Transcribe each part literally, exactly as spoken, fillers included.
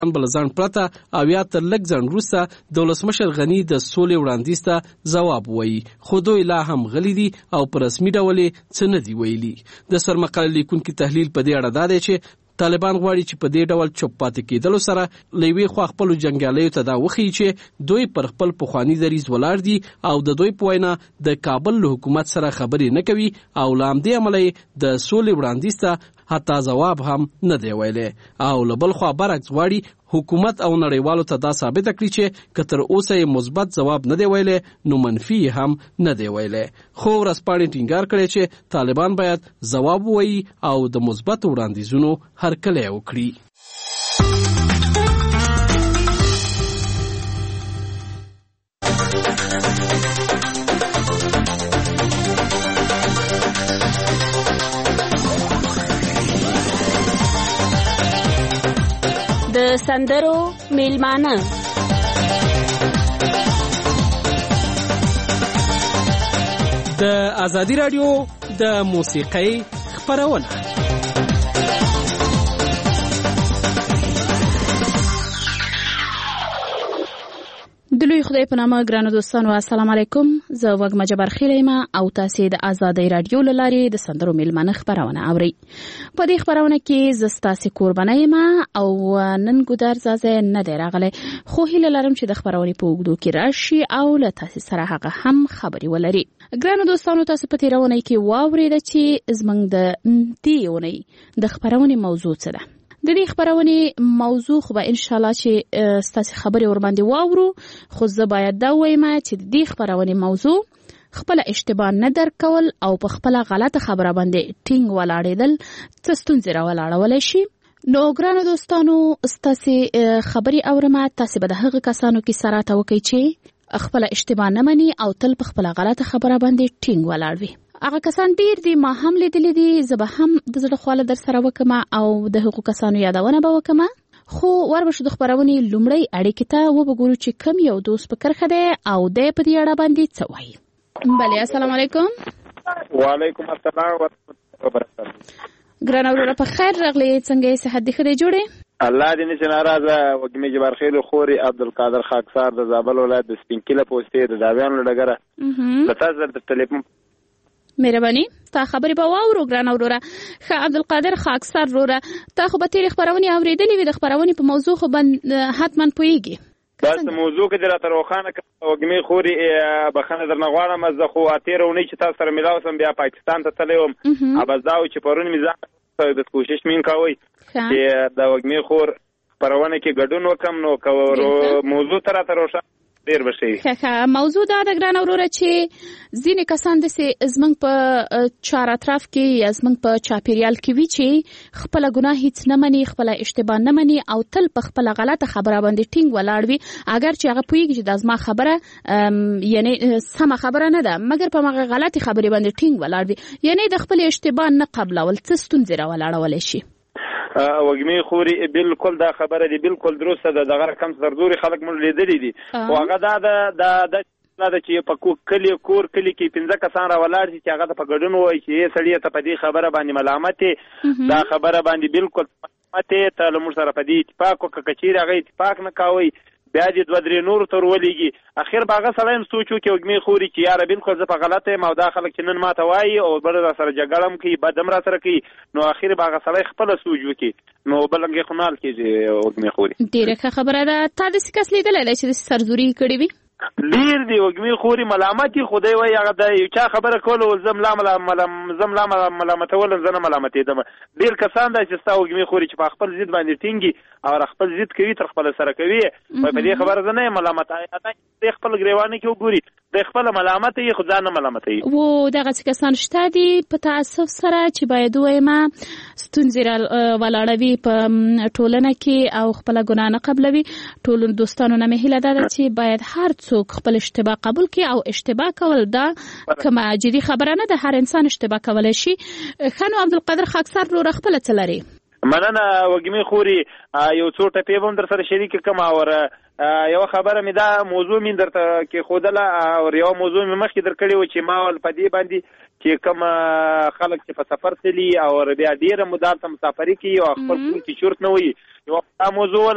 بل ځان پرته او یا تر لږ ځنډ وروسته د ولسمشر غني د سولې وړاندیز ته ځواب وایي، خو دوی لا هم غلي دي او په رسمي ډول یې څه نه دي ویلي. د سرمقاله لیکونکي تحلیل په دې اړه دا دی چې طالبان غواړي چې په دې ډول چوپ پاتې کېدلو سره له یوې خوا خپلو جنګیالیو ته دا وښیي چې دوی پر خپل پخواني دریځ ولاړ دي او د دوی په وینا د کابل له حکومت سره خبرې نه کوي او له همدې امله د سولې وړاندیز ته حتی ځواب هم نه دی ویلی. او له بل خوا برعکس غواړي حکومت او نړیوالو ته دا ثابته کړي چې که تر اوسه یې مثبت ځواب نه دی ویلی نو منفي هم نه دی ویلی. خو ورځپاڼې ټینګار کړی چې طالبان باید ځواب ووایي او د مثبت وړاندیزونو هرکلی وکړي. د سندرو میلمانه د ازادي راډیو د موسیقۍ خپرونه. د لوی خدای په نامه ګرانو دوستانو السلام علیکم. زه وګما جبر خیلیم او تاسو د ازادي رادیو لارې د سندرو میلمانه خبرونه اورئ. په دې خبرونه کې زه تاسو قرباني یم او نن ګودر زازه نه دی راغلی، خو هیله لرم چې د خبرونه په وګړو کې راشي او له تاسو سره هغه هم خبري ولري. ګرانو دوستانو تاسو په تیرونه کې واورید چې زمنګ د دیونه د خبرونه موضوع څه ده. د دې خبرونه موضوع خو به ان شاء الله چې ستاسو خبري ور باندې واورو، خو زه باید دا وایم چې د دې خبرونه موضوع خپل اشتباه نه درکول او په خپل غلطه خبره باندې ټینګ ولاړېدل څه ستونزې راولاړولی شي. نو ګرانو دوستانو ستاسو خبري اورمه، تاسو به د هغه کسانو کې سره تا وکړئ چې خپل اشتباه نه مني او تل په خپل غلطه خبره باندې ټینګ ولاړ وي. هغه کسان ډیر دي، ما هم لیدلې دي، زه به هم د زړه خواله در سره وکم او د هغو کسانو یادونه به وکم. خو وربشو د خبرونې لومړی اړیکې ته وبګورو چې کم یو دوست په کرخه دی او دی په دې اړه باندې څه وایي. بله السلام علیکم. وعلیکم السلام ورحمۃ اللہ وبرکاتہ. ګرانه وروره په خیر راغلی، څنګه صحت دې ښه دی؟ جوړې الله دې نشي ناراضه. وګمې جبار خیل خوري عبدالقادر خاکسار د زابل ولایت د سپینکله پوسټې د داویانو ډګره د تاسو د ټلیفون مهرباني تا خبرې به واورو. ګرانه وروره ښه عبدالقادر خاکسار وروره، تا خو به تېرې خپرونې اورېدلې وي، د خپرونې په موضوع خو به حتما پوهېږي. بس موضوع کې دې راته روښانه کړه وګمې خوري، بخښنه درنه غواړم. زه خو تېره اونۍ چې تاسو سره میلاو سم بیا پاکستان ته تللی وم، بس دا و چې پرون مې ځان د کوشش مې کوئ چې د وګمې خور خپرونه کې ګډون وکړم، نو که موضوع ته راته روښانه ډیر بشي. ښه موضوع دا د ګران وروره چې ځینې کسان داسې زموږ په چار اطراف کې یا زموږ په چاپیریال کې وي چې خپله ګناه هیڅ نه مني، خپله اشتباه نه مني او تل په خپله غلطه خبره باندې ټینګ ولاړ وي، اگر چې هغه پوهېږي چې دا زما خبره یعنی سمه خبره نه ده، مګر په هغه غلطې خبرې باندې ټینګ ولاړ وي، یعنی د خپلې اشتباه نه قبلول څه ستونزې راولاړولی شي. وګمې خوري بالکل دا خبره دی بالکل درسته ده. دغه رقم سردوري خلک مونږ لیدلي دي، خو هغه دا د دا چې په کلي کور کلي کې پنځه کسان راولاړ شي چې هغه ته په ګډون ووایي چې سړی ته په دې خبره باندې ملامت یې، دا خبره باندې بالکل ملامت یې، ته له موږ سره په دې اتفاق وکړه. که چیرې هغه اتفاق نه کوئ بیا دې دوه درې نورو ته ورولېږي، اخر به هغه سړی هم سوچ وکړي وګمې خوري چې یاره بالکل زه په غلطه یم او دا خلک چې نن ماته وایي او بل را سره جګړه هم کوي، بد هم را سره کوي، نو اخر به هغه سړی خپله سوچ وکړي، نو بلنګې خو نه حل کېږي وګمې خوري. ډېره ښه خبره ده. تا داسې کس لیدلی دی چې داسې سرزوري یې کړې وي؟ ډیر دی وګمې خوري ملامت یې خدای وایي هغه د یو چا خبره کوله زه ملا زه ملا ملامتولم، زه نه ملامتېدم. ډېر کسان دا چې ستا وګمې خوري چې په خپل ضد باندې ټینګي او خپل ضد کوي تر خپله سره کوي، په دې خبره زه نه یم ملامت، دی خپل ګریوانه کې وګوري دی خپله ملامت یې خو ځان نه ملامتوي. و دغسې کسان شته دي په تاسف سره چې باید ووایم ستونزې ولاړوي په ټولنه کې او خپله ګناه نه قبلوي. ټولو دوستانو نه مې هیله دا ده چې باید هر څوک خپل اشتباه قبول کړي او اشتباه کول دا کومه جدي خبره نه ده، هر انسان اشتباه کولی شي. ښه نو عبدالقادر خاکسار وروره خپله څه لري؟ مننه وګمې خوري، یو څو ټپې به هم در سره شریک کړم او یوه خبره مې دا موضوع مې درته کېښودله او یوه موضوع مې مخکې در کړې وه چې ما ول په دې باندې چې کوم خلک چې په سفر تلي او بیا ډېره موده هلته مسافري کوي او خپل کور کې چورت نه وایي، یوه دا موضوع وله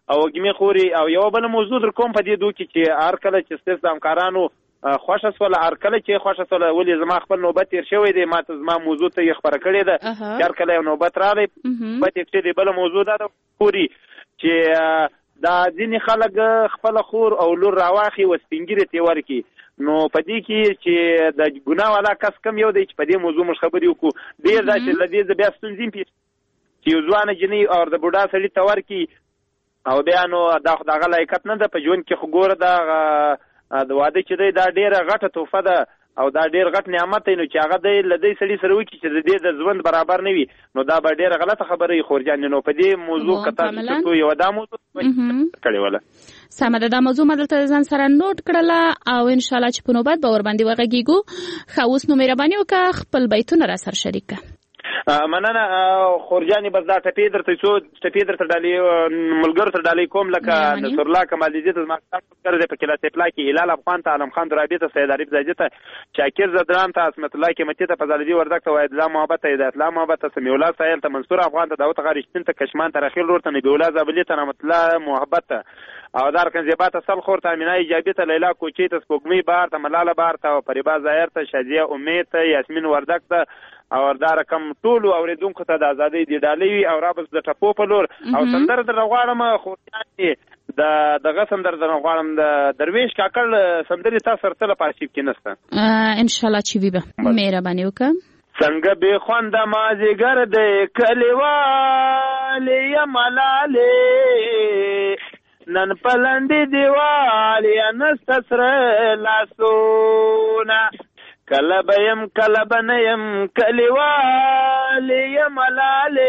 او وګمې خوري. او یو بل موضوع در کوم په دې دوه کې چې هر کله چې ستاسو د همکارانو خوښه سوله هر کله چې خوښه سوله ولې زما خپل نوبت تیر شوی دی ما ته زما موضوع ته یې خبره کړې ده هر کله یو نوبت راغی په دې کې د بل موضوع ده خوري چې دا ځینې خلک خپل خور او لور راواخي و سپینګیرې ته ورکي نو په دې کې چې د ګناه والا کس کم یو دی چې په دې موضوع مش خبرې وکړو ډېر دا چې له دې بیا ستونزې پیښ چې یو ځوانه جنۍ او د بوډا سړي ته ورکي او بیا نو دا خو د هغه لایقت نه ده په ژوند کې خو ګوره دا د واده چې دی دا ډېره غټه تحفه ده او دا ډېر غټ نعمت دی نو چې هغه دی له دې سړي سره وکړي چې د دې د ژوند برابر نه وي نو دا به ډېره غلطه خبره وي خورجانې نو په دې موضوع که تاسو یوه دا موضوع کړې وله سمه ده دا موضوع ما دلته ځان سره نوټ کړله او انشاءالله چې په نوبت به ورباندې وغږېږو ښه اوس نو مهرباني وکړه خپل بیتونه را سره شریک کړه. مننه خورجانې بس دا ټپې درته څو ټپې درته ډالۍ ملګرو ته ډالۍ کوم لکه نصرالله کمالدین ته زما ملګری دی په کلا سپلا کې هلال افغان ته عالم خان درابي ته سید عارف زاجي ته شاکر زدران ته عصمت الله قیمتي ته فضلالدین وردګ ته وحید الله محبت ته هدایت الله محبت ته سمیع الله سایل ته منصور افغان ته داود غارشتین ته کشمان ته رخیل لور ته نبی الله زابلی ته رحمت الله محبت ته او دار کنزیبا ته سل خور ته امینه ایجابي ته لیلا کوچی ته سپوږمۍ بار ته ملاله بار ته فریبا ظاهر ته شادیه امید ته یاسمین وردګ ته او دا رقم ټولو اوریدونکو ته د ازادۍ دی ډالۍ وي او رابس د ټپو په لور او سندره در غواړم خو د دغه سندره در غواړم د درویش کاکړ سندرې تاسو سره تل په ارشیف کې نشته ان شاء الله چې وي به مهرباني وکړه څنګه به خوند مازیګر د کلیوال یا ملاله نن پلندې دیوال یا نستسره لاسونه کله بیم کله بنیم کلیوال یم لاله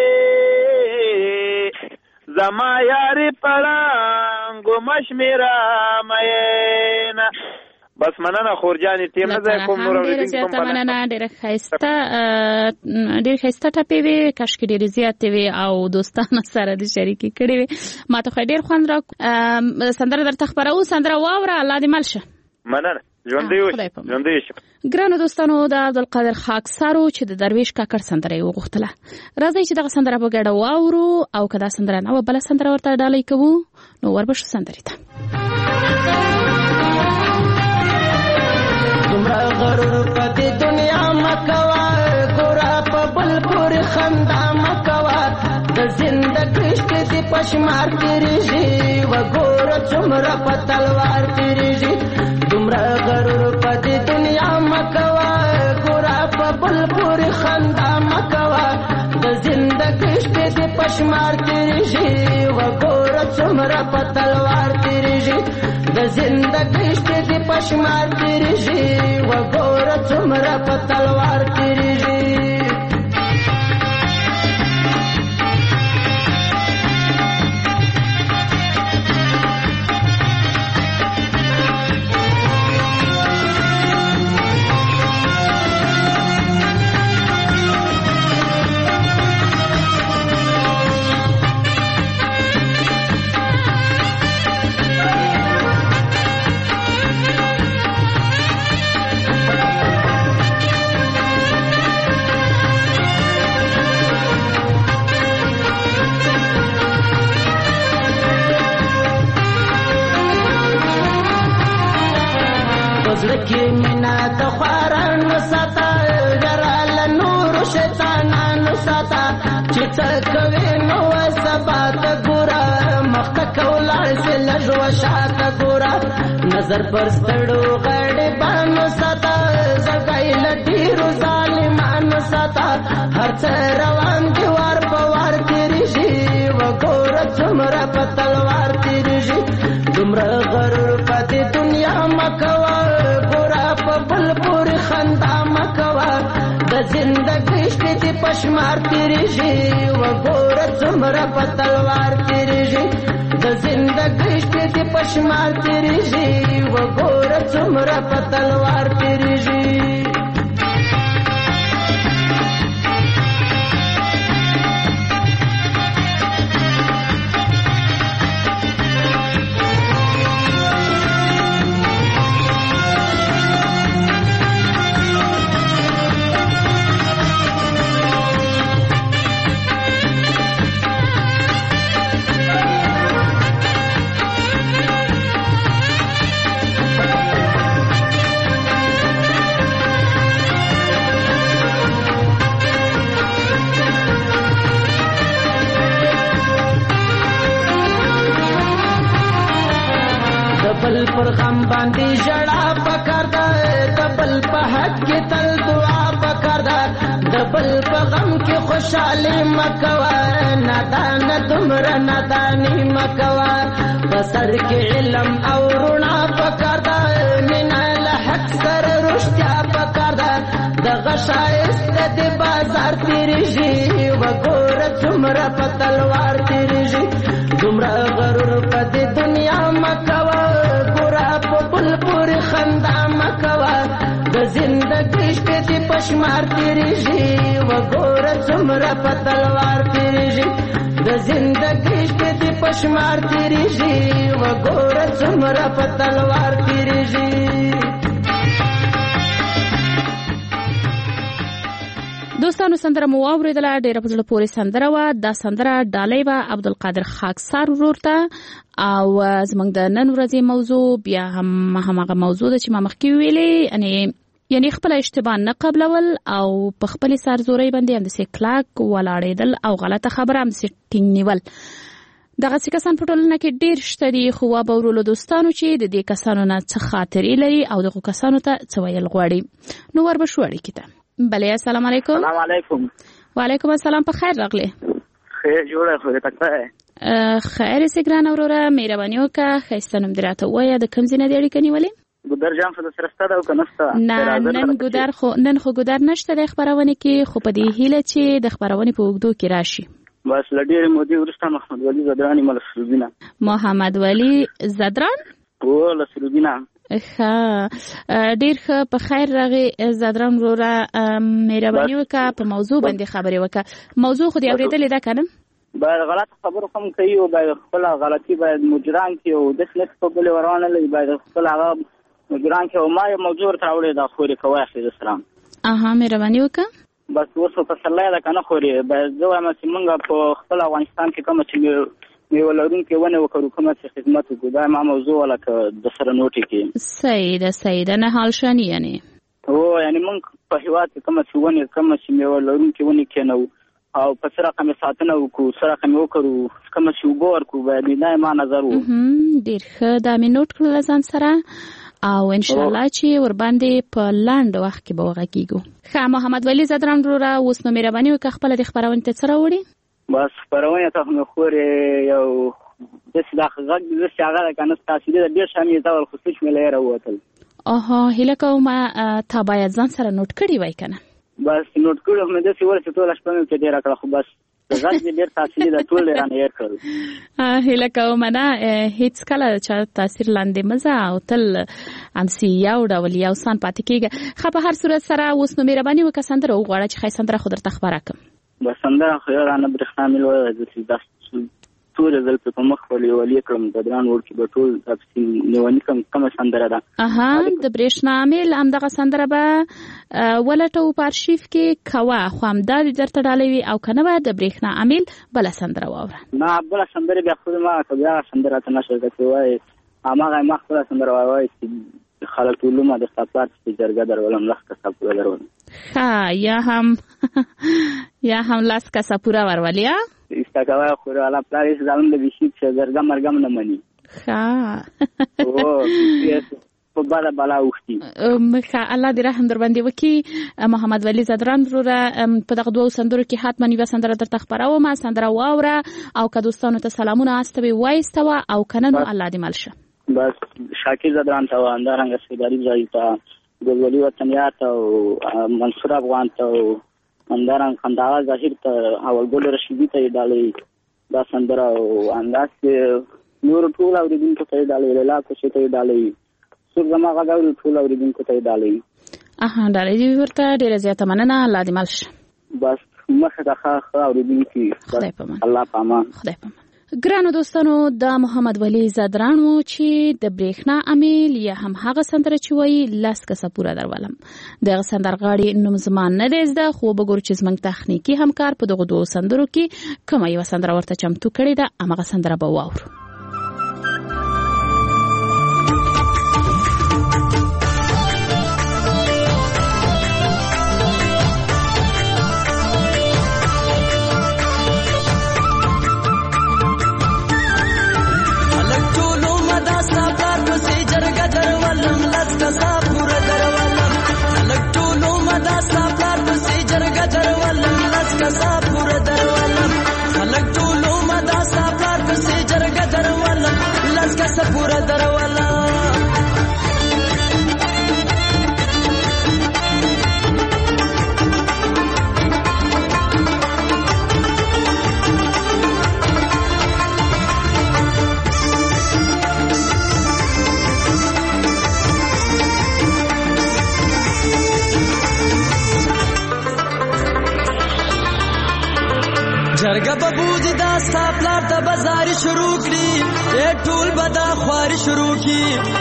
زما یاری پړانګو مشمیرا مینا بس مننه خورجانې تیم نه ځای کوم نور اوریدونکو کوم په مننه ډېره ښایسته ډېر ښایسته ټپې وې کاشکې ډېرې زیاتې وې او دوستانو سره دې شریکې کړې وې ما ته خو ډېر خوند را سندره درته خپروو سندره واوره الله دې مل شه مننه ژوندی اوسئ ژوندی اوسئ ګرانو دوستانو د عبدالقادر خاکسارو چې د درویش کاکړ سندره یې وغوښتله راځئ چې دغه سندره په ګډه واورو او که دا سندره نه وه بله سندره ورته ډالۍ کوو نو وربشو سندرې ته دومره غرور په دې دنیا مه کوه ګوره په بل پورې خندا مه کوه د زندګۍ شپې دې په شمار تېرېږي وګوره څومره په تلوار تېرېږي دومره غرور په دې دنیا مه کوه ګوره په بل پورې خندا مه کوه د زندګۍ شپې دې په شمار تېرېږي وګوره څومره په تلوار تېرېږي د زندګۍ شپې دې په شمار تېرېږي وګوره څومره په تلوار تېرېږي زړه مینا د خوارانو ساته ډراله نورو شیطانانو ساته چې څه کوي نو سبا ته ګوره مخته که ولاړ سې لږ وشاته ګوره نظر پر ستړو غریبانو ساته زړګی له ډېرو ظالمانو ساته هر څه روان دي وار په وار تېرېږي وګوره څومره په تلوار تېرېږي دومره غرور په دې دنیا مه کوه بل پورې خندا مه کوه د زندګۍ شپې دې په شمار تېرېږي وګوره څومره په تلوار تېرېږي د زندګۍ شپې دې په شمار تېرېږي وګوره څومره په تلوار تېرېږي بل پر غم باندې ژړا پکار ده د بل په حق کې تل دعا پکار ده د بل په غم کې خوشحالي مکوه نادان دومره ناداني مکوه بسر کې علم او رڼا پکار ده مینا له حق سره رښتیا پکار ده دغه ښایست د بازار تیریږي وګوره څومره په تلوار تیریږي دومره غرور په دې دنیا مکوه ګوره په بل پورې خندا مکوه د زندګۍ شپې دې په شمار تیریږي وګوره څومره په تلوار تیریږي د زندګۍ شپې دې په شمار تیریږي وګوره څومره په تلوار تیریږي. دوستانو سندره مو واورېدله ډېره په زړه پورې سندره وه. دا سندره ډالۍ وه عبدالقادر خاکسار ورور ته او زموږ د نن ورځې موضوع بیا هم هماغه موضوع ده چې ما مخکې ویلې یعنې یعنې خپله اشتباه نه قبلول او په خپلې سرزورۍ باندې همداسې کلک ولاړېدل او غلطه خبره همداسې ټینګ نیول. دغسې کسان په ټولنه کې ډېر شته دي خو وابورو له دوستانو چې د دې کسانو نه څه خاطرې لري او دغو کسانو ته څه ویل غواړي. نو ور به شو اړیکې ته. بله السلام علیکم. السلام علیکم. وعلیکم السلام. په خیر راغلی. خیر جوړه خو دې تکته خیر سي ګران وروره مهرباني وکړه ښایسته نوم دې راته ووایه د کوم ځای نه دې اړیکه نیولې؟ ګودر جام څه سره شته ده او که نشته؟ نه نن ګودر خو نن خو ګودر نشته د خپرونې کې خو په دې هیله چې د خپرونې په اوږدو کې راشي. بس له ډېرې مودې وروسته محمد ولي زدران یم له سروبینه. محمد ولي زدران؟ هو له سروبینه. ښه ډېر ښه په خیر راغې زدران وروره مهرباني وکړه په موضوع باندې خبرې وکړه. موضوع خو دې اورېدلې ده که نه؟ باید غلط خبرو هم کوي او باید خپله غلطي باید مجران کړي او داسې نه په بلې ورانه لري باید خپل هغه مجران کړي او ما یو موضوع ورته راوړې ده خورې که واخلې د سلام. اها مهرباني وکړه. بس اوس په پسرلی ده که نه خورې باید زه وایم چې مونږ په خپل افغانستان کې کومه چې میوه لرونکې ونې وکړو کومه چې خدمت وکړو دا ما موضوع لکه د سره نوټې کې. صحیح ده صحیح ده نه حال شاني یعنې هو یعنې مونږ په هېواد کې کومه چې ونې کومه چې میوه لرونکې ونې کېنوو او په څه رقم یې ساتنه وکړو څه رقم یې وکړو کومه چې اوبه ورکړو باید دا یې ما نظر و. ډېر ښه دا مې نوټ کړل ځان سره او انشاءالله چې ورباندې په لنډ وخت کې به وغږېږو. ښه محمد ولي زدران وروره اوس نو مهرباني وکړه خپله دې خپرونې ته څه راوړي؟ بس خپرونې ته خو مې خورې یو داسې دا غږ داسې هغه ده که نه تاثیري ده ډېر شیان یې ډول خو سوچ مې له یې راووتل. اها هیله کوم تا باید ځان سره نوټ کړي وای که نه؟ بس نوټ کړي خو مې داسې ول چې ټوله شپه مې پرې ډېره کړه خو بس غږ دې ډېر تاثیري ده ټول یې رانه هېر کړل. هیله کوم نه هېڅ کله چا تاثیر لاندې مه ځه او تل همسې یو ډول یو سان پاتې کېږه. ښه په هر صورت سره اوس نو مهرباني وکړه سندره وغواړه چې ښایي سندره خو درته خپره کړم. بس سندره خو یو رانه برېښنا مې لوړه داسې دا ټولې زل پرې په مخ ولې ولې کړم د ګران وړ کې به ټول داسې نیوني کړم کومه سندره ده. اها د برېښنا میل همدغه سندره به ولټوو په ارشیف کې کوه خو همدا دې درته ډالۍ وي او که نه به د برېښنا امیل بله سندره واوره. نه بله سندرې بیا خو ما که بیا سندره ته نشر که چې وایي هماغه ما خپله سندره وایي چې خلک ټولومه د ستا پلار چې جرګه درولم لس کسه پوره درولم. ښه یا هم یا هم لس کسه پوره ورولې ایسته کوه خو والا پلار یې ځانم د بیشي چې جرګه مرګه هم نه مني. ښه په بده بلا اوښتي. ښه الله دې رحم در باندې وکړي محمد ولي زدران وروره په دغه دوو سندرو کې حتما یوه سندره درته خپرومه سندره واوره او که دوستانو ته سلامونه استوي وایستوه او که نه نو الله دې مل شه. بس شاکر زدران ته و همدارنګه سیدالي ځای ته ګلولي وطنیار ته او منصور افغان ته او همدارنګه خنداغه ظاهر ته اولګل رشیدي ته یې ډالۍ دا سندره او همداسې نورو ټول اورېدونکو ته یې ډالۍ لیلا کوشي ته یې ډالۍ څوک زما غږ اوري ټول اورېدونکو ته یې ډالۍ. اها ډالۍ دې ورته ډېره زیاته مننه الله دې مل شه. بس مخې ته ښه ښه اورېدونکي خدای په امان. الله په امان. خدای په امان. ګرانو دوستانو دا محمد ولي زدران و چې د برېښنا امیل یا هم هغه سندره چې وایي لس کسه پوره درولم. دغه سندرغاړي نوم زما نه دی زده خو وګورو چې زموږ تخنیکي همکار په دغو دوو سندرو کې کومه یوه سندره ورته چمتو کړې ده همغه سندره به واورو. Say کسا پورا درولم خلک ټولو مدا سافلار پسې جرګه درولم لس کسا پورا درولم جرګه ببوزي دا سافلار د بازار شروع کړي اے ټول بدا خواري شروع کی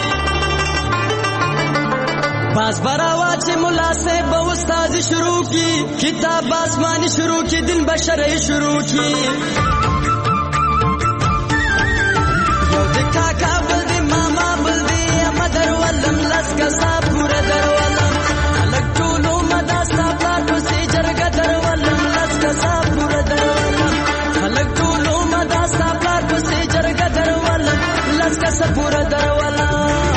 باز براوا چې مولا سے به استاد شروع کی کتاب آسمانی شروع کی دین بشری شروع کی یو د کاکا بل دی ماما بل دی مدر ولم لس کسا پورا درولم خلک ټولو مدا سافلار پسې جرګه درولم لس کسا پورا درولم خلک ټولو مدا سافلار پسې جرګه درولم لس کسا پورا درولم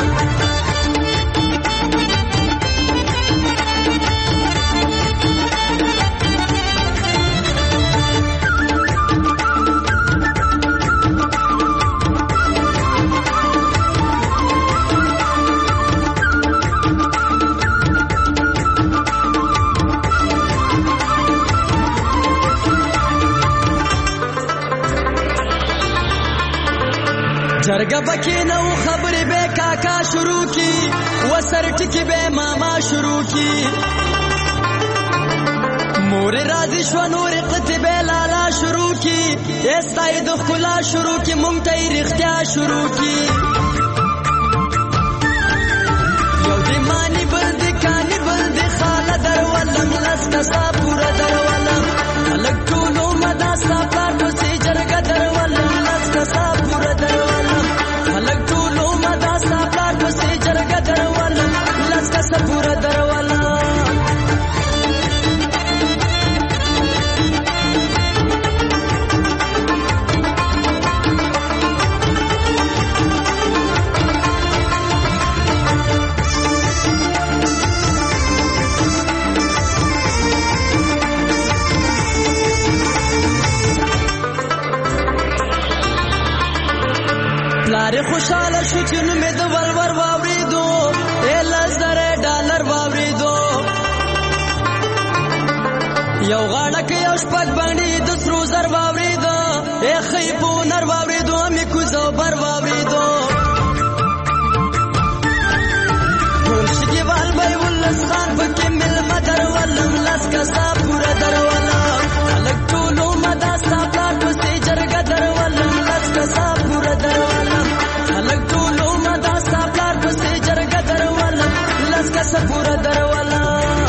جرګه پکې نو خبرې به کاکا شروع کی وسر ټکی به ماما شروع کی مور راضی شو نور قطبه لالا شروع کی استای د خلا شروع کی مونږ ته رښتیا شروع کی یو دی مانی بل دی کانی بل دی خاله درولم لس کسا پورا درولم خلک ټولو مدا سافلار پسې جرګه درولم لس کسا پورا درولم خلک ټولو مدا سافلار پسې جرګه درولم لس کسا پورا درولم پلار خوشاله شو چې نو مې د ولور واورېدو اے لس زره ډالر واورېدو یو غاړه کې یو شپږ باندې د سرو زر واورېدو اے خې په نر واورېدو مې کوزو بر واورېدو ټول شګیوال به ولس خان پکې ملمه درولم لس کسا پورا درولم خلک ټولو مدا سافلار پسې جرګه درولم لس کسا پورا درولم خلک ټولو مدا سافلار پسې جرګه درولم لس کسا پورا درولم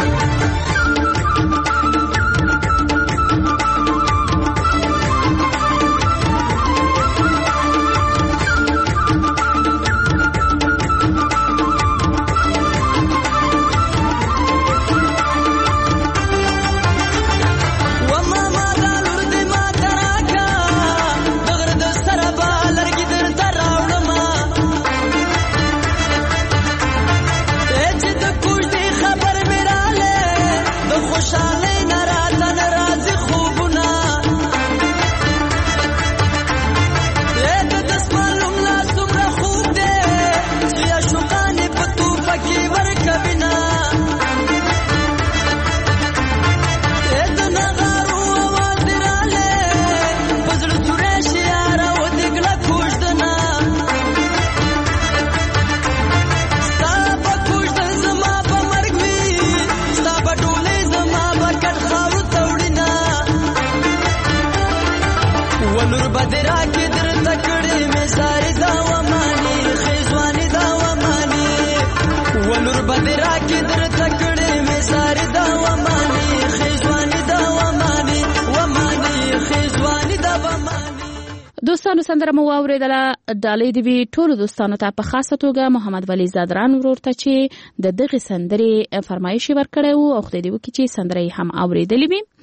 دوستانو سندره مو واوریدله ډالۍ دی وی ټول دوستانو ته په خاصه توګه محمد ولی زادران ورور ته چې د دغه سندرې فرمایش ورکړی وو او خدای دې وکړي چې سندره هم اوریدلې وي.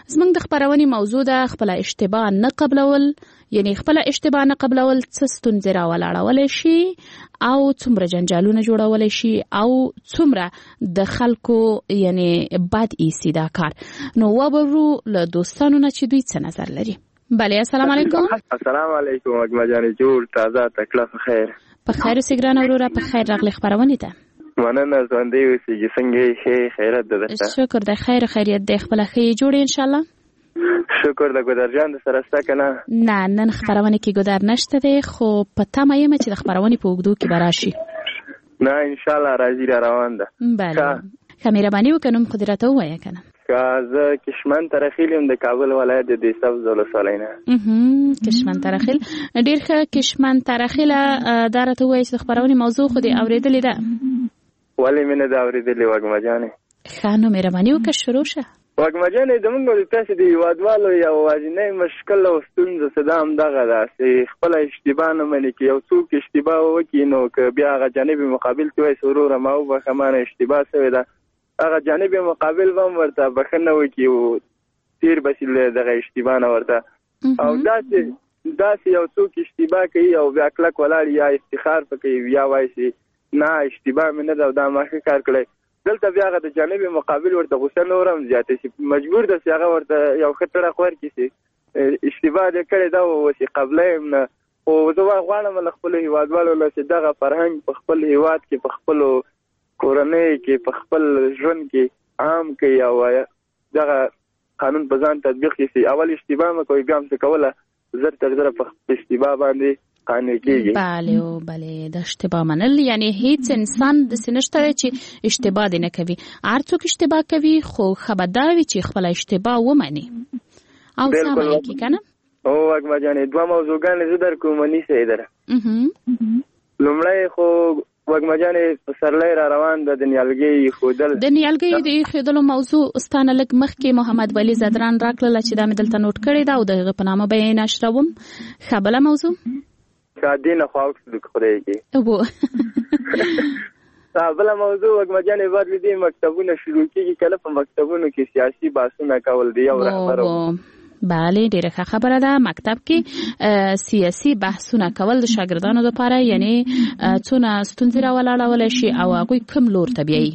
زموږ د خبرونې موضوع ده خپل اشتباه نه قبلول، یعنی خپل اشتباه نه قبلول څه ستونزې راولاړولی شي او څومره جنجالونه جوړولی شي او څومره د خلکو یعنی بد ایسي دا کار. نو وبرو له دوستانو نه چې دوی څه نظر لري. بله السلام علیکم. السلام علیکم اګما جانې جوړ تازه تکله په خیر. په خیر اوسې ګرانه وروره، په خیر راغلی خپرونې ته. مننه ژوندی اوسېږي، څنګه یې؟ ښې خیرت ده درته؟ شکر دی، خیر خیریت دی، خپله ښه یې جوړې انشاءالله. شکر د ګودر جان د سره شته که نه؟ نه نن خپرونې کې ګودر نشته دی، خو په تمه یم چې د خپرونې په اوږدو کې به راشي. نه انشاءالله راځي، را روان ده. بله ښه مهرباني وکړه، نوم خو دې راته ووایه که نه؟ که زه کشمن ترخیل یم د کابل ولایت د دې سبز ولسوالۍ نه. کشمن ترخیل ډېر ښه. کشمن ترخیله دا راته ووایه چې د خپرونې موضوع خو دې اورېدلې ده؟ ولې مې نه ده اورېدلې وږمه جانې. ښه نو مهرباني وکړه شروع شه. وږمه جانې زموږ د تاسې د هېوادوالو یو یوازینی مشکل او ستونزه څه ده همدغه ده چې خپله اشتباه نه مني. که یو څوک اشتباه وکړي نو که بیا هغه جانب مقابل ته وایي وروره ما وبخښه ما نه اشتباه شوې ده، هغه جانب مقابل به هم ورته بښنه وکړي او تېر بسي له دغه اشتباه نه ورته. او داسې داسې یو څوک اشتباه کوي او بیا کلک ولاړ یا افتخار په کوي یا وایي چې نه اشتباه مې نه ده او دا ما ښه کار کړی، دلته بیا هغه د جانب مقابل ورته غوسه نور هم زیاته شي، مجبور ده چې هغه ورته یو ښه ټړق ورکړي چې اشتباه دې کړې ده او چې قبله یم نه. خو زه غواړم له خپلو هېوادوالو نه چې دغه فرهنګ په خپل هېواد کې په خپلو کورنۍ کې په خپل ژوند کې عام کړي او دغه قانون په ځان تطبیق کړي. اول اشتباه مه کوئ، بیا هم څه کوله زر تر زره په اشتباه باندې قانع کېږي. بله او بله د اشتباه منل یعنی هیڅ انسان داسې نشته دی چې اشتباه دې نه کوي. هر څوک اشتباه کوي، خو ښه به دا وي چې خپله اشتباه ومني او سمه یې کړي که نه؟ هو وږمه جانې دوه موضوعګانې زه در کوم ونیسئ دره. لومړی خو وږمه جانې پسرلی را روان ده، د نیالګۍ ښودل د نیالګۍ د ایښودلو موضوع ستا نه لږ مخکې محمد ولي زدران راکړله چې دا مې دلته نوټ کړې ده او د هغه په نامه به یې نشروم. ښه بله موضوع دې نه خوا وکړو خدای کې. بله موضوع وږمه جانې بعد له دې مکتبونه شروع کېږي، کله په مکتبونو کې سیاسي بحثونه کول د یو رهبر. بله ډېره ښه خبره ده. مکتب کې سیاسي بحثونه کول د شاګردانو لپاره یعنی څونه ستونزې راولاړولی شي او هغوی کوم لور ته بیایي.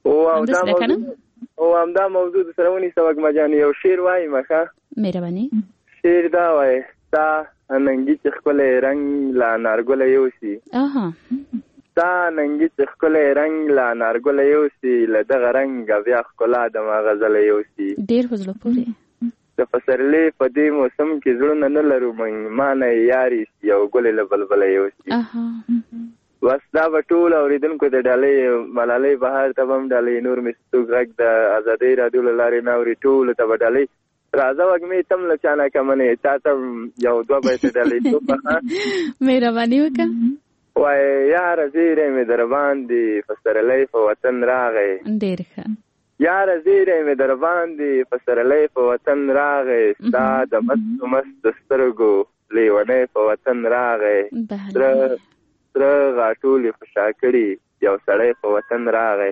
او همدا موضوع د سره ونیسه وږمه جانې. یو شعر وایم ښه؟ مهرباني. شعر دا وایي ستا ننګي چې ښکلی رنګ لا انارګله یوسي، ستا ننګي چې ښکلی رنګ لا انارګله یوسي، له دغه رنګه بیا ښکلا د ما غزله یوسي. ډېر په زړه پورې. د پسرلي په دې موسم کې زړونه نه لرو مېلمانه یې یاري شي او ګلې له بلبله یوسي. بس دا به ټول اورېدونکو د ډالۍ ملالۍ بهر ته به هم ډالۍ، نور مې ستوک غږ د ازادۍ راډیو له لارې نه اوري ټولو ته به ډالۍ. راځه وږمې تم له چا نه کمنې تا ته یو دوه بیته ډالۍ توپه. مهرباني وکړه. وایي یاره زیری مې در باندې پسرلی په وطن راغی. ډېر ښه. یاره زیری مې در باندې پسرلی په وطن راغی، ستا د مستو مستو سترګو لیونی په وطن راغی، سره غاټولې خوشا کړي یو سړی په وطن راغی.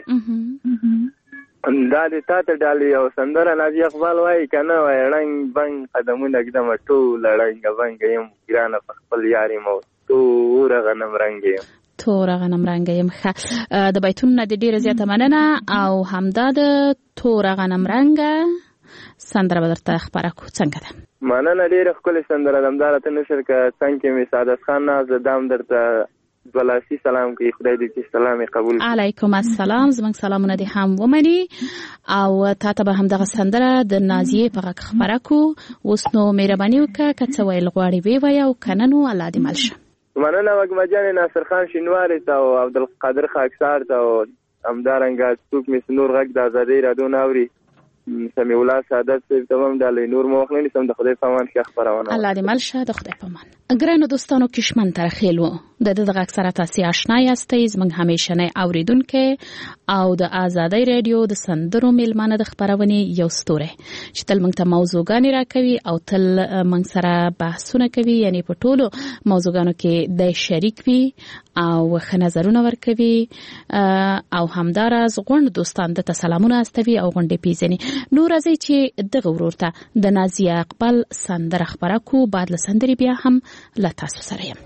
دا د تا ته ډالۍ یو سندره ناجي اقبال وایي که نه وایي ړنګ بنګ قدمونه ږدمه ټوله ړنګه بنګه یم ګرانه په خپل یار یم او توره غنم رنګه یم. توره غنم رنګه یم. ښه د بیتونو نه د ډېره زیاته مننه او همدا د توره غنم رنګه سندره به درته خپره کړو. څنګه ده؟ مننه ډېره ښکلې سندره ده. همدا راته نشر که څنګ کې مې سعادت خان ناز ده، دا هم درته ولاسي سلام کوي. خدای دې چې سلام یې قبول کړي. علیکم السلام. زموږ سلامونه دې هم ومني او تا ته به همدغه سندره د نازیې په غږ خپره کړو. اوس نو مهرباني وکړه که څه ویل غواړې ویې وایه او که نه نو الله دې مل شه. مننه وږمه جانې ناصر خان شینواري ته او عبدالقادر خاکسار ته او همدارنګه څوک مې نور غږ د ازادۍ راډیو نه اوري، سمیع الله سعادت صاحب ته هم ډالۍ نور مو وخت نه نیسم. د خدای په امان ښه خپرونه. الله دې مل شه. د خدای په امان. ګرانو دوستانو کشمن ترخیل و د دغه اکثره تاسو آشنا یاستئ زموږ همیشنی اوریدونکو او د آزادۍ رادیو د سندرو میلمانه د خبرونې یو ستوره چې تل موږ ته موضوعګانې راکوي او تل موږ سره بحثونه کوي، یعنی په ټولو موضوعګانو کې د شریک وي او ښه نظرونه ورکوي او همداراز غونډ دوستان د سلامونه استوي او غونډې پیژني. نو راځي چې دغه ورور ته د نازیه اقبال سندره خبره کو، بعد له سندرې بیا هم له تاسو سره یم.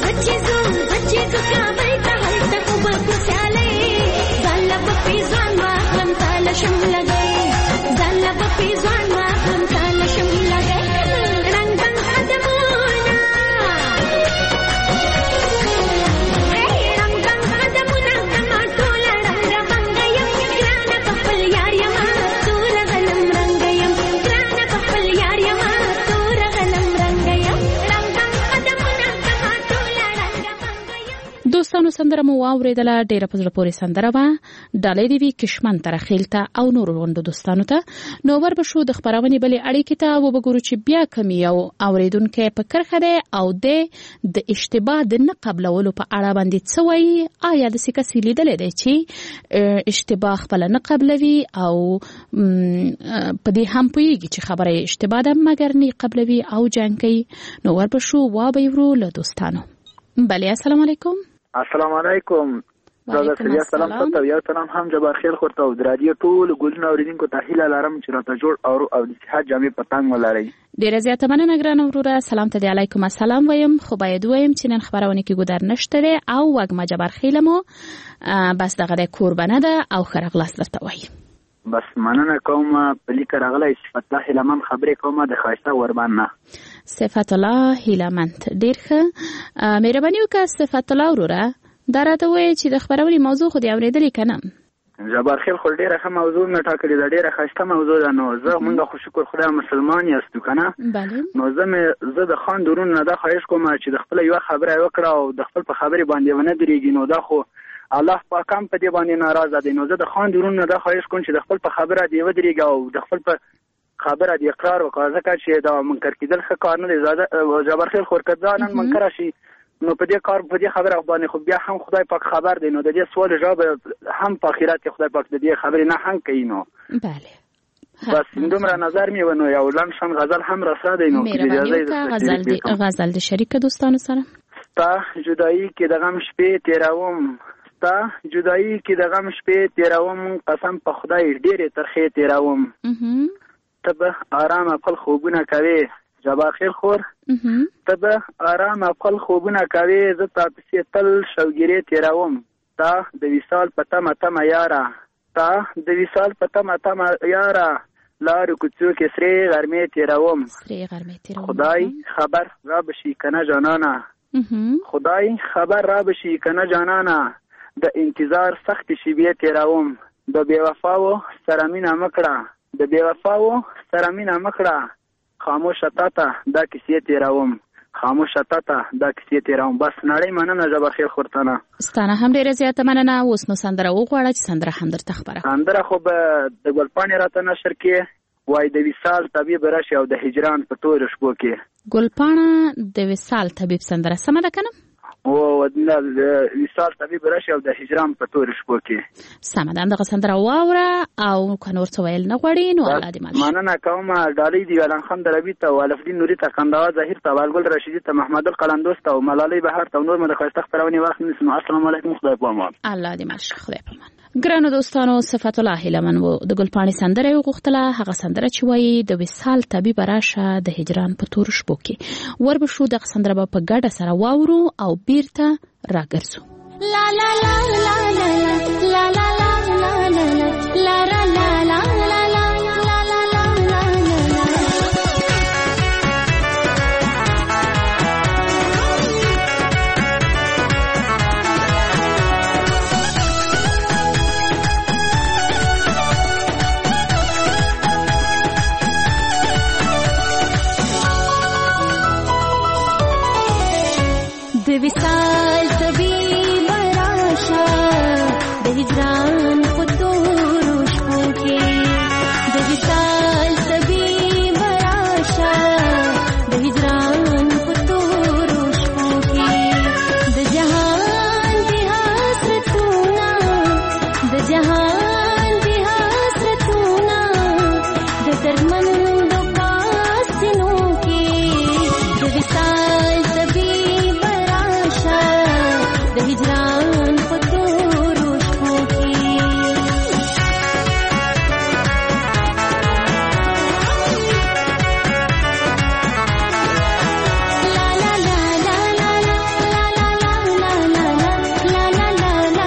Zalla دوستانو سندره مو واوریدله، ډیره په زړه پورې سندره وه. ډالۍ دې وي کشمن ترخیل ته او نورو غونډو دوستانو ته. نو ور به شو د خپرونې بلې اړیکې ته وبګورو چې بیا کوم یو اوریدونکی په کرښه دی او د د اشتباه د نه قبلولو په اړه باندې څه وایي. آیا داسې کس لیدلی دی چې اشتباه خپله نه قبلوي او په دې هم پوهېږي چې خبره یې اشتباه ده مګر نه قبلوي او جنګ کوي؟ نو ور به شو وابه ورو له دوستانو. بله السلام علیکم. السلام علیکم. زه سلام سلام تاسو یو سلام هم جبار خیر خورته او د رادیو ټول ګلونه اوریدونکو ته هیله لرم چې راته جوړ او او د صحت جامې پتنګ ولرئ. ډیره زیاته مننه ګرانه وروره. سلام ته دی علیکم السلام وایم. خو باید وایم چې نن خبرونه کې ګودر نشته دی او وګما جبار خیله مو بس دغه د قربانه ده او خرغلاس درته وایي. بس مننه کوم په لیک راغلی صفت الله هیلمن خبرې کوم د خاصه وربانه. صفت الله هیلمن ډیر ښه مهرباني وکړه صفت الله وروره. دا راته وایي چې د خبرونې موضوع خو دې اورېدلې که نه؟ جبار خیل خو ډېره ښه موضوع مې ټاکلې ده، ډېره ښایسته موضوع ده. نو زه موږ خو شکر خدای مسلمان یاستو که نه؟ نو زه مې زه د خان درون نه دا خواهش کوم چې د خپله یوه خبره یې وکړه او د خپل په خبرې باندې ونه درېږي. نو دا خو الله پاک هم په دې باندې ناراضه دی. نو زه د خان درون نه دا خواهش کوم چې د خپل په خبره دې ودرېږي او د خپل په خبره دې اقرار وکړه، ځکه چې دا منکر کېدل ښه کار نه دی. جبار خیل خو که دا نن منکره شي نو په دې کار په دې خبره باندې خو بیا هم خدای پاک خبر دی. نو د دې سوال جواب هم په آخرت کې خدای پاک د دې خبرې نه هم کوي. نو بله بس دومره نظر مې ونو یو لنډ شان غزل هم راسره دی. نو غزل د غزل د شریک دوستانو سره. ستا جدایي کې د غم شپې تیروم، ستا جدایي کې د غم شپې تیروم، قسم په خدای ډېرې ترخې تیروم. ته به آرامه خپل خوبونه کوې جبار خیل خور، ته به آرامه خپل خوبونه کوې، زه تا پسې تل شوګیرې تیروم. تا د وصال په تمه تمه یاره، تا د وصال په تمه تمه یاره، لارو کوڅو کې سرې غرمې تیروم. خدای خبر را بشي کنه جانانه، خدای خبر را بشي کنه جانانه، د انتظار سخت شیبې تیروم. د بې وفاو سره مینه مکړه، د بې وفاو سره مینه مکړه، خاموشه تاته دا کیسې تیروم، خاموشه تاته دا کیسې تیروم. بس نړۍ مننه جبار خیل خورتانه. ستانه هم ډیره زیاته مننه. اوس نو سندره وغواړه چې سندره هم درته خبره. سندره خو به د ګلپاڼې راته نشر کې وای د وصال طبیب راشي او د هجران په تور شپو کې. ګلپاڼه د وصال طبیب سندره سمه ده کنه؟ او د وصال طبیب راشي او د هجران په تور شپو کې. سمه ده دغه سندره واوره او که نور څه ویل نه غواړي نو الله دې مل. مننه کوم. ډالۍ دی علان خان دربی ته او الفدین نوري ته قندوا ظاهر ته والګل رشیدي ته محمد القلندوس ته او ملالۍ بهار ته نور مده خاصه خبرونه وخت نسمع. السلام علیکم. خدای په امان. الله دې مل. خدای په امان. ګرانو دوستانو صفت الله هیلمن وو د ګلپاڼې سندره یې وغوښتله. هغه سندره چې وایي د وصال طبیب راشه د هجران په تور شپو کې. ور به شو دغه سندره به په ګډه سره واورو او بیرته راګرځو. لا لا لا لا لا لا لا لا لا لا لا لا لا د وصال طبیب راشه د هجران په تورو شپو کې، د وصال طبیب راشه د هجران په تورو شپو کې، د جهان د حسرتونه د جهان د حسرتونه د دردمندو پاسینو کې، د وصال د هجران په تورو شپو کې. لا لا لا لا لا لا لا لا لا لا لا لا لا لا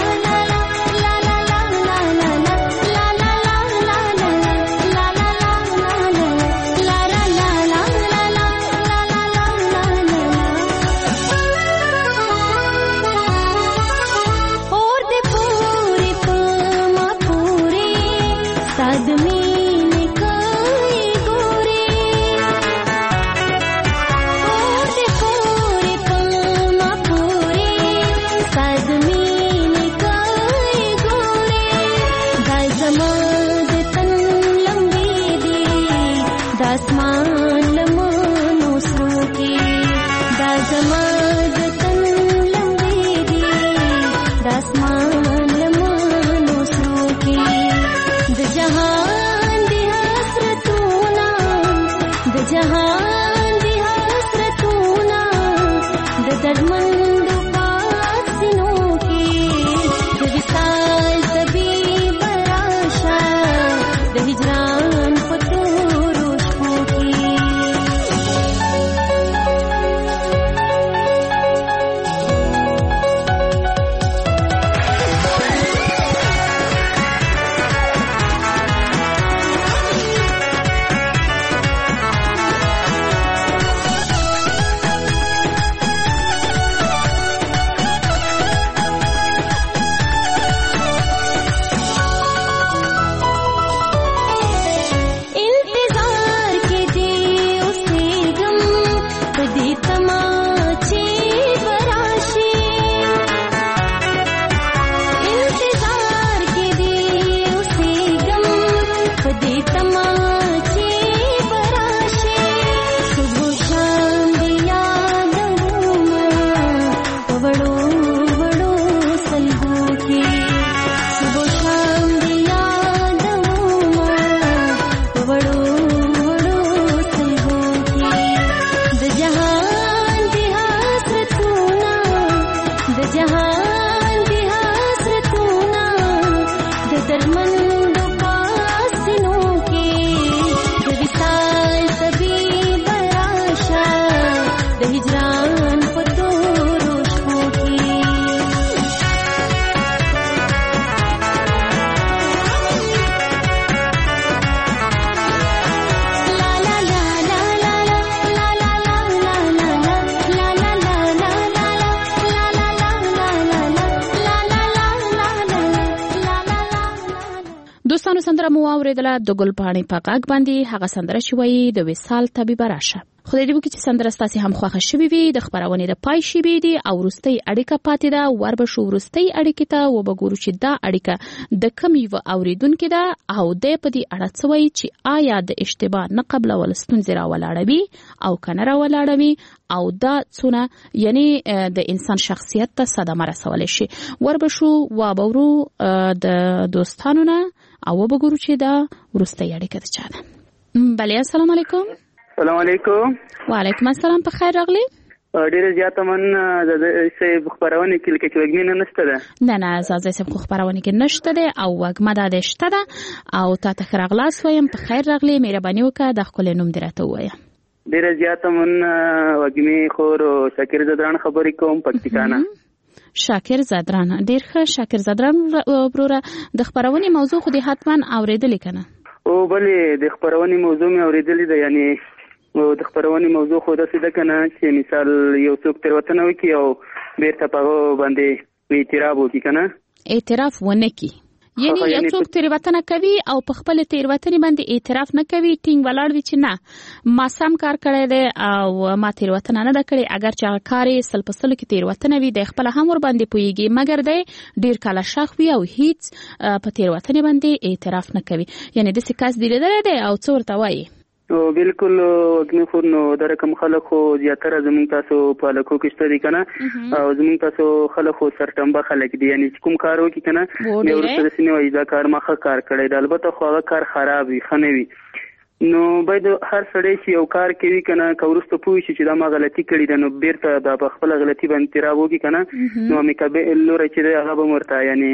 जहान दी हसरतूना दे दरमंद पासिनों के दे विसाल तभी बराशा दे हिजरान पतो रोशों की ला ला ला ला ला ला ला ला ला ला ला ला ला ला ला دوستانو سندره مو اوریدله د ګلپاڼې په غږ باندې هغه سندره چې وایي د وصال طبیب راشه. خدای دې وکړي چې سندره ستاسې هم خوښه شوې وي. د خپرونې د پای شیبې دي او وروستۍ اړیکه پاتې ده. وربشو وروستۍ اړیکې ته وبګورو چې دا اړیکه د کوم یو اوریدونکي ده او د په دې اړه څه وایي چې آیا د اشتباه نه قبلول ستونزې راولاړوي او که نه راولاړوي او دا څونه یعنی د انسان شخصیت ته صدمه رسولی شي. وربشو وبورو د دوستانو نه او وبګورو چې دا وروستۍ اړیکه د چا ده. بله السلام علیکم. السلام علیکم. وعلیکم السلام. په خیر راغلی. ډیره زیاته من د سې خبرونه کې لکه چې وګمې نه نشته ده. نه نه زازه سې خبرونه کې نشته ده او وګمه ده شته ده او تا ته خراغلاس وایم. په خیر راغلی. مهرباني وکړه د خپل نوم دراته وایا. ډیره زیاته من وګمې خور شاکر زدران خبرې کوم پکتیکانا. شاکر زدران ډیر ښه. شاکر زدران وروره د خبرونې موضوع خو دې حتما اوریدلې کنه؟ او بلې د خبرونې موضوع مې اوریدلې ده. یعنی د خبرونې موضوع خو داسې ده کنه چې مثال یو څوک تېروتنه وکړي او بیرته په هغه باندې اعتراف وکړي کنه. اعتراف ونه کړي یعنی یو څوک تېروتنه کوي او په خپل تېروتنې باندې اعتراف نه کوي، ټینګ ولاړ وي چې نه ما سم کار کړی دی او ما تېروتنه نه ده کړې، اگر چې هغه کار یې سل په سلو کې تېروتنه وي دی خپله هم ورباندې پوهېږي، مګر دی ډېر کاله شاخ وي او هیڅ په تېروتنې باندې اعتراف نه کوي. یعنې داسې کس دی لیدلی دی او څه ورته وایي؟ او بالکل وګنی خو نو د رقم خلک خو زیاتره زمونږ تاسو په لکو کې شته دي کنه او زمونږ تاسو خلک خو سرټمبه خلک دي. یعنی چې کوم کار وکړي کنه یو ورته سینې وایي دا کار ما ښه کار کړی دی، البته خو هغه کار خراب وي ښه نه وي. نو باید هر سړی چې یو کار کوي کنه که وروسته پوه شي چې دا ما غلطي کړې ده نو بیرته دا په خپله غلطي باندې اعتراف وکړي کنه نو مقابل لوری چې دی هغه به ورته یعنی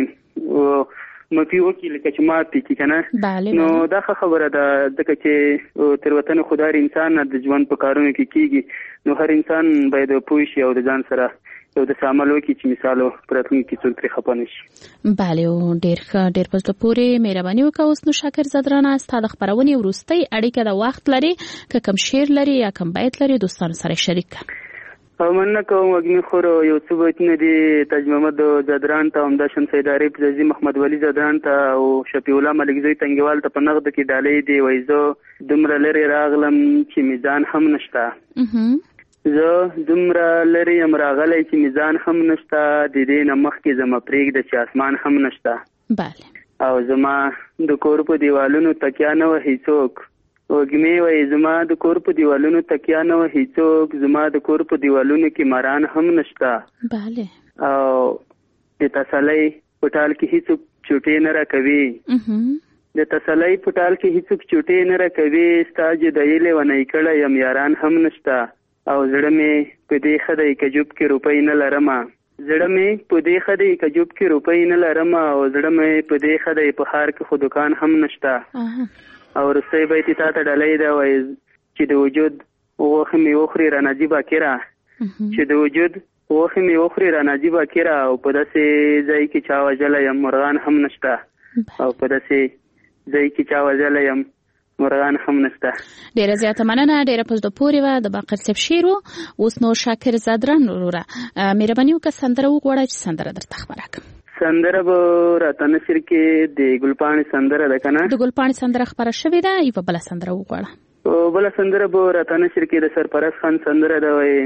مفي وکړي لکه چې ماتې کړي که نه. نو دا ښه خبره ده ځکه چې تېروتنې خو د هر انسان د ژوند په کارونو کې کېږي. نو هر انسان باید پوه شي او د ځان سره یو داسې عمل وکړي چې مثال په راتلونکي کې څوک ترې خفه نه شي. بله ډېر ښه، ډېر په زړه پورې مهرباني وکړه. اوس نو شاکر زدرانه ستا د خپرونې وروستۍ اړیکه د وخت لري که کم شعر لري یا کم بیت لري دوستانو سره شریک کړه. مننه کوم وګمې خور یو څه بیتونه دي تاج محمد زدران ته، همداشان سید عارف زازي محمد ولی زدران ته او شفیع الله ملک زوی تنګیوال ته په نغد کې ډالۍ دي. وایي زه دومره لرې راغلم چې میزان هم نشته، زه دومره لرې یم راغلی چې میزان هم نشته، د دې نه مخکې زما پرېږده چې اسمان هم نشته. بله او زما د کور په دیوالونو تکیا نه وهي څوک. وګمې وایي زما د کور په دیوالونو تکیا نه وهي څوک، زما د کور په دیوالونو کې ماران هم نشته. بله او د تسلی په ټال کې هیڅوک چوټې نه راکوي، د تسلی په ټال کې هیڅوک چوټې نه راکوي، ستا جدایي لیونی کړی یم یاران هم نشته. او زړه مې په دې ښه دی که جوب کې روپۍ نه لرمه، زړه مې په دې ښه دی که جوب کې روپۍ نه لرمه، او زړه مې په دې ښه دی په ښار کې خو دکان هم نشته. او وروستی بیت یې تا ته ډالۍ ده، وایي چې د وجود غوښې مې وخوري رانه جیبه کیره، چې د وجود غوښې مې وخوري رانه جیبه کیره، او په داسې ځای کې چا وژلی یم مرغان هم نشته، او په داسې ځای کې چا وژلی یم مرغان هم نشته. ډیره زیاته مننه، ډیره په زړه پورې وه د باقر صاحب شعر و. اوس نو شاکر زدران وروره مهرباني وکړه سندره وغواړه چې سندره درته خپره کړم. سندره به راته نشر کې د ګلپاڼې سندره ده که نه؟ د ګلپاڼې سندره خپره شوې ده، یوه بله سندره وغواړه. بله سندره به راته نشر کې د سرپرست خان سندره ده، وایي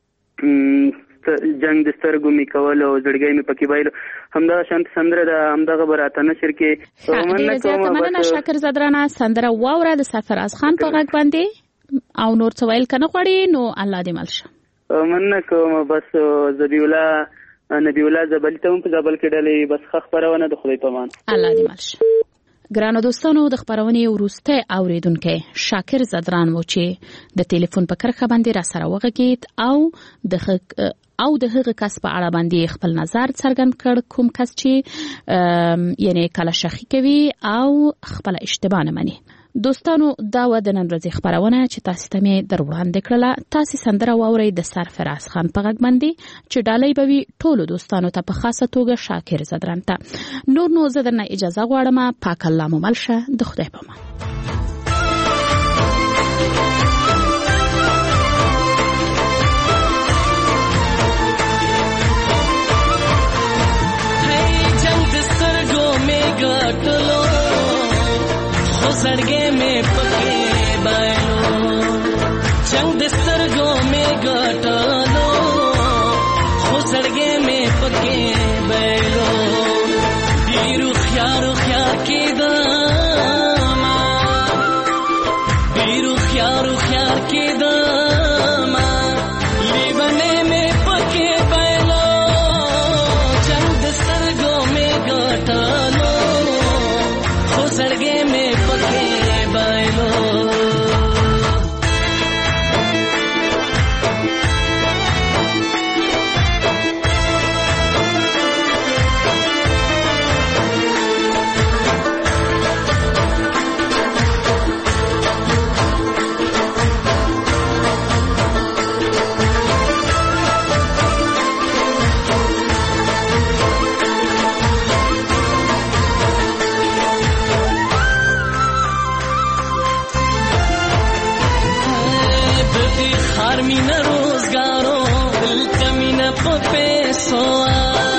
جنگ د سترګو مې کول او زړګی مې پکې بایلو، همدغه شانت سندره ده، همدغه به راته نشر کې. ډېره زیاته مننه شاکر زدرانه، سندره واوره د سرفراز خان په غږ باندې او نور څه ویل که نه غواړې نو الله دې مل شه. مننه کوم. بس ذبیح الله نبی الله زبلی ته هم په زابل کې ډلې بس ښه خپرونه د خدای په امان. الله دې مل شه. ګرانو دوستانو د خبرونې وروستی اوریدونکی شاکر زدران و چې د ټلیفون په کرښه باندې را سره وغږېد او د او د هغه کس په اړه باندې خپل نظر څرګند کړ کوم کس چې یعنی کله شخی کوي او خپل اشتباه نه مني. دوستانو دا و د نن ورځې خبرونه چې تاسو ته مې در وړاندې کړله. تاسو سندره واورئ د سرفراز خان په غږ باندې چې ډالۍ به وي ټولو دوستانو ته په خاصه توګه شاکر زدران ته. نور نو زه درنه اجازه غواړم. پاک الله مو مل شه. د خدای په امان. सड़गे में पके बैलो चंग सरगो में गटलो हो सड़गे में पके बैलो बीरू ख्यार ख्यार के दामा बीरू ख्यार ख्यार के दामा लीबने में पके बैलो चंग सरगो में गटलो हो सड़गे में मीना रोजगारो दिल कमीना पैसोआ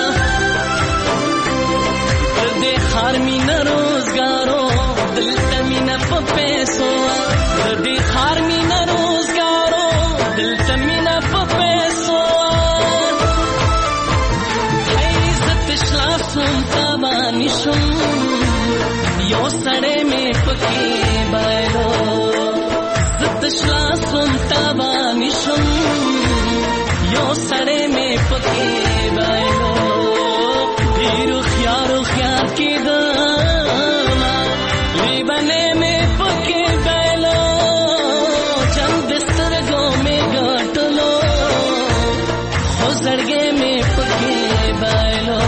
दे खार मीना रोजगारो दिल कमीना पैसोआ दे खार मीना रोजगारो दिल कमीना पैसोआ है इज्जत श्लासुम तबानिशुम यो सड़े में पके बैलो श्लासुम तबानिशुम यो सड़े में पके बैलो बीरू ख्यारो ख्यार की दामा लीबने में पके बैलो चंद सरगो में गटलो हो सड़गे में पके बैलो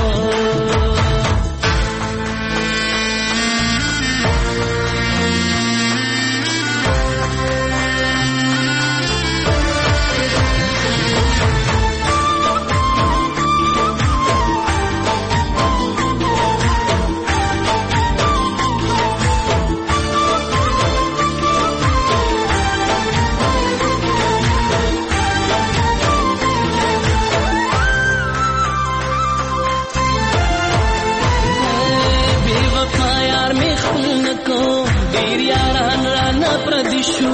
प्रदिशु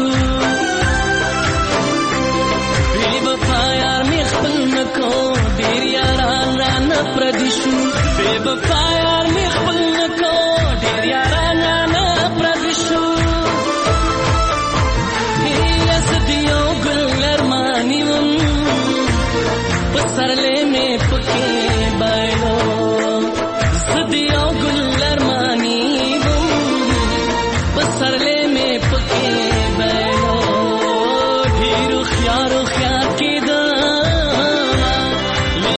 बेवफा यार में खपन को देर यार राना प्रदिशु बेवफा